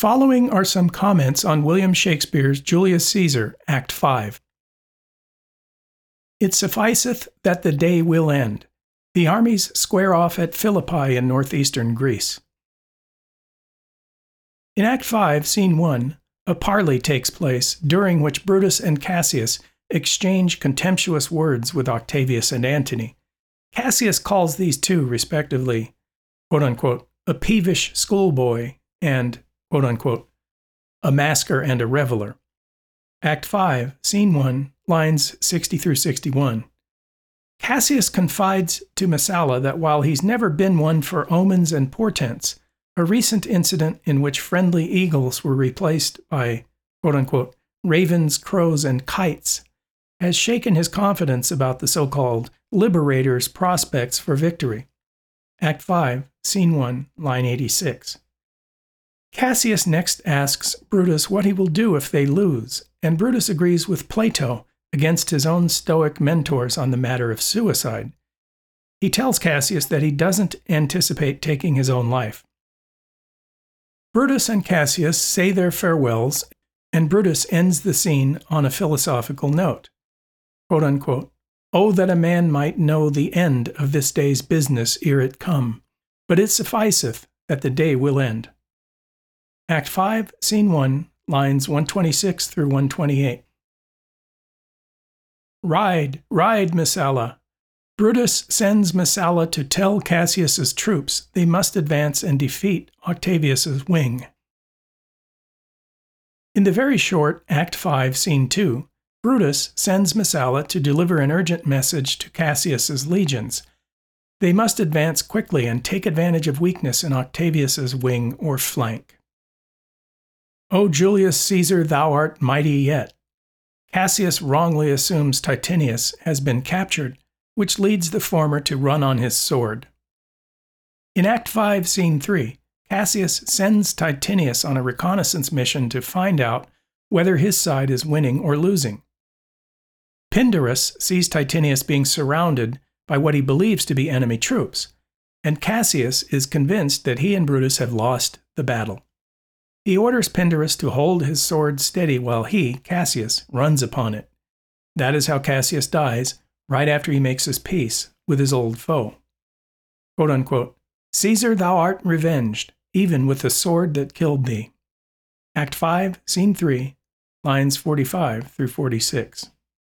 following are some comments on William Shakespeare's Julius Caesar, Act 5. It sufficeth that the day will end. The armies square off at Philippi in northeastern Greece. In Act 5, Scene 1, a parley takes place, during which Brutus and Cassius exchange contemptuous words with Octavius and Antony. Cassius calls these two, respectively, quote-unquote, a peevish schoolboy and, quote-unquote, a masker and a reveler. Act 5, Scene 1, lines 60 through 61. Cassius confides to Messala that while he's never been one for omens and portents, a recent incident in which friendly eagles were replaced by, quote-unquote, ravens, crows, and kites has shaken his confidence about the so-called liberator's prospects for victory. Act 5, Scene 1, line 86. Cassius next asks Brutus what he will do if they lose, and Brutus agrees with Plato against his own Stoic mentors on the matter of suicide. He tells Cassius that he doesn't anticipate taking his own life. Brutus and Cassius say their farewells, and Brutus ends the scene on a philosophical note. Quote unquote, "Oh, that a man might know the end of this day's business ere it come, but it sufficeth that the day will end." Act 5, Scene 1, lines 126 through 128. Ride, ride, Messala. Brutus sends Messala to tell Cassius's troops they must advance and defeat Octavius's wing. In the very short Act 5, Scene 2, Brutus sends Messala to deliver an urgent message to Cassius's legions. They must advance quickly and take advantage of weakness in Octavius's wing or flank. O Julius Caesar, thou art mighty yet. Cassius wrongly assumes Titinius has been captured, which leads the former to run on his sword. In Act 5, Scene 3, Cassius sends Titinius on a reconnaissance mission to find out whether his side is winning or losing. Pindarus sees Titinius being surrounded by what he believes to be enemy troops, and Cassius is convinced that he and Brutus have lost the battle. He orders Pindarus to hold his sword steady while he, Cassius, runs upon it. That is how Cassius dies, right after he makes his peace with his old foe. Quote unquote, Caesar, thou art revenged, even with the sword that killed thee. Act 5, Scene 3, lines 45 through 46.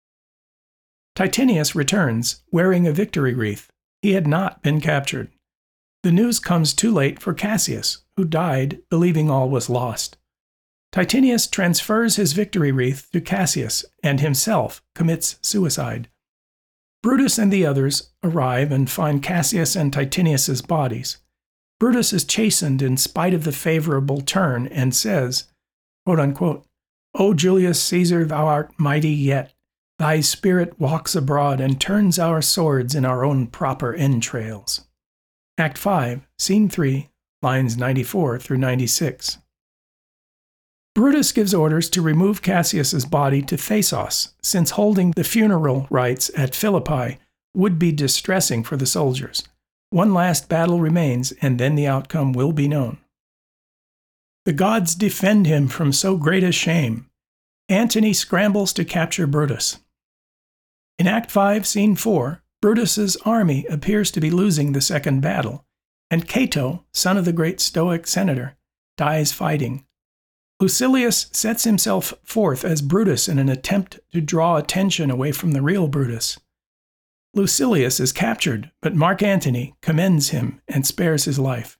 Titinius returns, wearing a victory wreath. He had not been captured. The news comes too late for Cassius, who died believing all was lost. Titinius transfers his victory wreath to Cassius and himself commits suicide. Brutus and the others arrive and find Cassius and Titinius's bodies. Brutus is chastened in spite of the favorable turn and says, quote unquote, O Julius Caesar, thou art mighty yet. Thy spirit walks abroad and turns our swords in our own proper entrails. Act 5, Scene 3, lines 94 through 96. Brutus gives orders to remove Cassius's body to Thasos, since holding the funeral rites at Philippi would be distressing for the soldiers. One last battle remains, and then the outcome will be known. The gods defend him from so great a shame. Antony scrambles to capture Brutus. In Act 5, Scene 4, Brutus's army appears to be losing the second battle, and Cato, son of the great Stoic senator, dies fighting. Lucilius sets himself forth as Brutus in an attempt to draw attention away from the real Brutus. Lucilius is captured, but Mark Antony commends him and spares his life.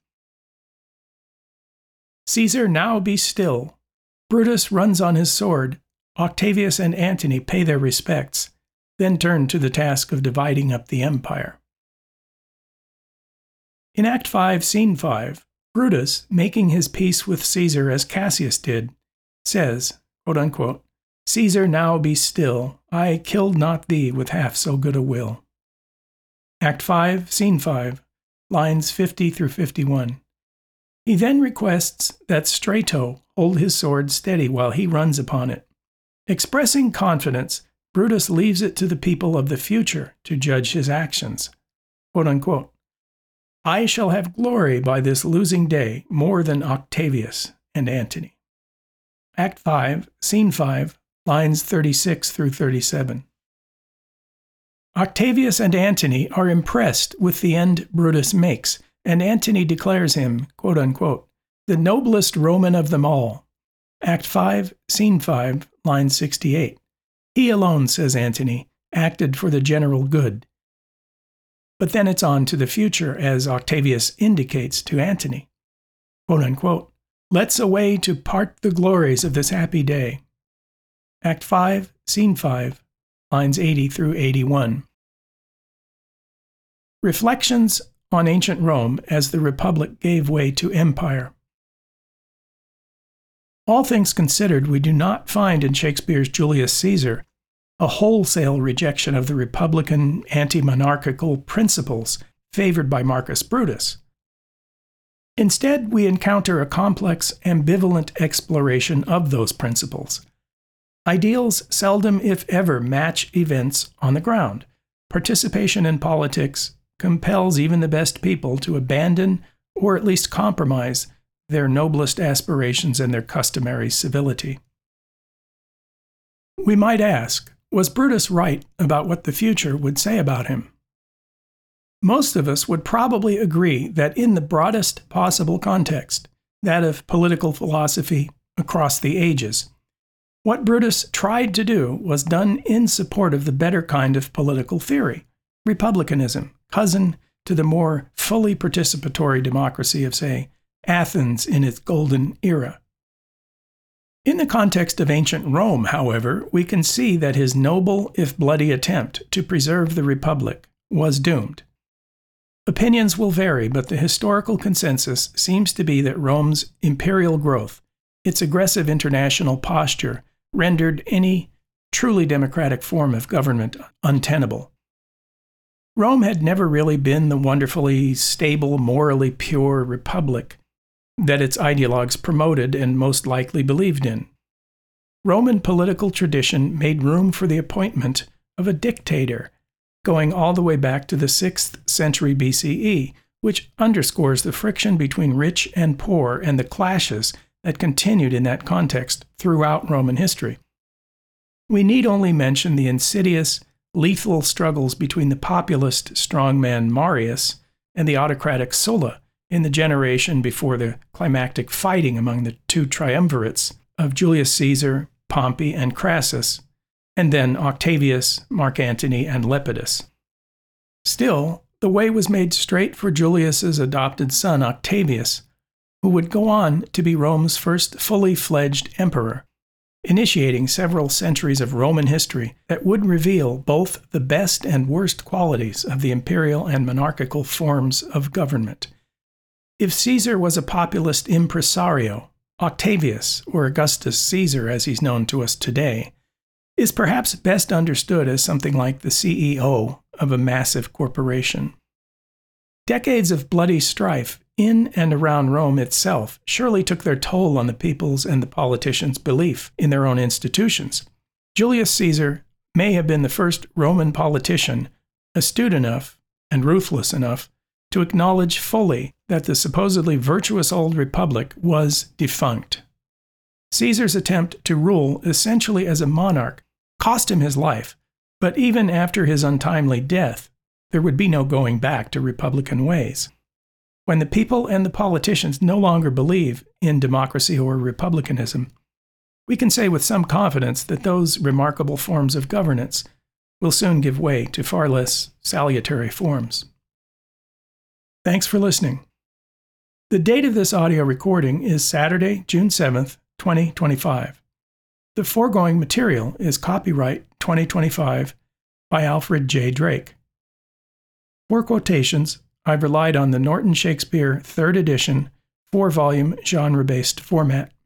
Caesar, now be still. Brutus runs on his sword. Octavius and Antony pay their respects, then turn to the task of dividing up the empire. In Act 5, Scene 5, Brutus, making his peace with Caesar as Cassius did, says, quote unquote, Caesar, now be still. I killed not thee with half so good a will. Act 5, Scene 5, lines 50 through 51. He then requests that Strato hold his sword steady while he runs upon it. Expressing confidence, Brutus leaves it to the people of the future to judge his actions. Quote unquote, I shall have glory by this losing day more than Octavius, and Antony. Act 5, Scene 5, lines 36 through 37. Octavius and Antony are impressed with the end Brutus makes, and Antony declares him, quote unquote, the noblest Roman of them all. Act 5, Scene 5, line 68. He alone, says Antony, acted for the general good. But then it's on to the future, as Octavius indicates to Antony, quote unquote, let's away to part the glories of this happy day. Act 5, Scene 5, lines 80 through 81. Reflections on ancient Rome as the Republic gave way to empire. All things considered, we do not find in Shakespeare's Julius Caesar a wholesale rejection of the republican anti-monarchical principles favored by Marcus Brutus. Instead, we encounter a complex, ambivalent exploration of those principles. Ideals seldom, if ever, match events on the ground. Participation in politics compels even the best people to abandon or at least compromise their noblest aspirations and their customary civility. We might ask, was Brutus right about what the future would say about him? Most of us would probably agree that in the broadest possible context, that of political philosophy across the ages, what Brutus tried to do was done in support of the better kind of political theory, republicanism, cousin to the more fully participatory democracy of, say, Athens in its golden era. In the context of ancient Rome, however, we can see that his noble, if bloody, attempt to preserve the republic was doomed. Opinions will vary, but the historical consensus seems to be that Rome's imperial growth, its aggressive international posture, rendered any truly democratic form of government untenable. Rome had never really been the wonderfully stable, morally pure republic that its ideologues promoted and most likely believed in. Roman political tradition made room for the appointment of a dictator, going all the way back to the 6th century BCE, which underscores the friction between rich and poor and the clashes that continued in that context throughout Roman history. We need only mention the insidious, lethal struggles between the populist strongman Marius and the autocratic Sulla in the generation before the climactic fighting among the two triumvirates of Julius Caesar, Pompey, and Crassus, and then Octavius, Mark Antony, and Lepidus. Still, the way was made straight for Julius's adopted son Octavius, who would go on to be Rome's first fully fledged emperor, initiating several centuries of Roman history that would reveal both the best and worst qualities of the imperial and monarchical forms of government. If Caesar was a populist impresario, Octavius, or Augustus Caesar as he's known to us today, is perhaps best understood as something like the CEO of a massive corporation. Decades of bloody strife in and around Rome itself surely took their toll on the people's and the politicians' belief in their own institutions. Julius Caesar may have been the first Roman politician astute enough and ruthless enough to acknowledge fully that the supposedly virtuous old republic was defunct. Caesar's attempt to rule essentially as a monarch cost him his life, but even after his untimely death, there would be no going back to republican ways. When the people and the politicians no longer believe in democracy or republicanism, we can say with some confidence that those remarkable forms of governance will soon give way to far less salutary forms. Thanks for listening. The date of this audio recording is Saturday, June 7th, 2025. The foregoing material is copyright 2025 by Alfred J. Drake. For quotations, I've relied on the Norton Shakespeare 3rd edition 4-volume genre-based format.